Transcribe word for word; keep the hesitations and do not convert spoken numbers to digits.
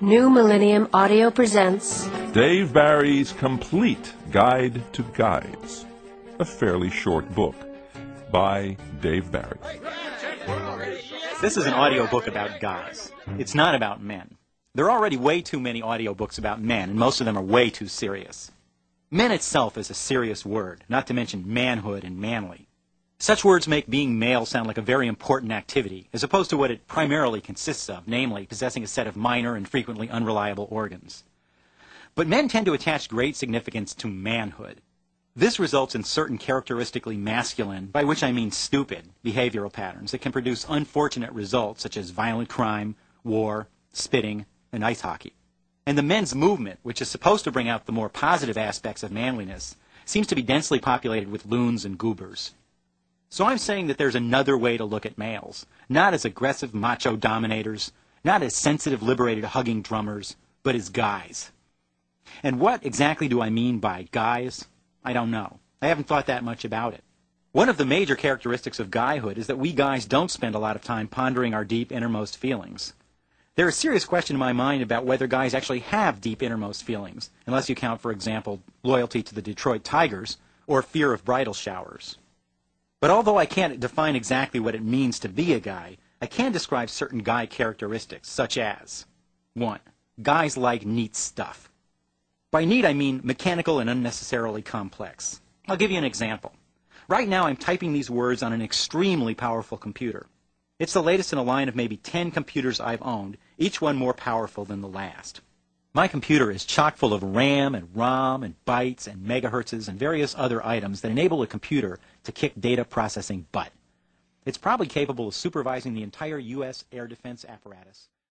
New Millennium Audio presents Dave Barry's Complete Guide to Guides, a fairly short book by Dave Barry. This is an audiobook about guys. It's not about men. There are already way too many audiobooks about men, and most of them are way too serious. Men itself is a serious word, not to mention manhood and manly. Such words make being male sound like a very important activity, as opposed to what it primarily consists of, namely possessing a set of minor and frequently unreliable organs. But men tend to attach great significance to manhood. This results in certain characteristically masculine, by which I mean stupid, behavioral patterns that can produce unfortunate results such as violent crime, war, spitting, and ice hockey. And the men's movement, which is supposed to bring out the more positive aspects of manliness, seems to be densely populated with loons and goobers. So I'm saying that there's another way to look at males, not as aggressive macho dominators, not as sensitive liberated hugging drummers, but as guys. And what exactly do I mean by guys? I don't know. I haven't thought that much about it. One of the major characteristics of guyhood is that we guys don't spend a lot of time pondering our deep innermost feelings. There is a serious question in my mind about whether guys actually have deep innermost feelings, unless you count, for example, loyalty to the Detroit Tigers or fear of bridal showers. But although I can't define exactly what it means to be a guy, I can describe certain guy characteristics, such as one. Guys like neat stuff. By neat, I mean mechanical and unnecessarily complex. I'll give you an example. Right now, I'm typing these words on an extremely powerful computer. It's the latest in a line of maybe ten computers I've owned, each one more powerful than the last. My computer is chock full of RAM and ROM and bytes and megahertzes and various other items that enable a computer to kick data processing butt. It's probably capable of supervising the entire U S air defense apparatus.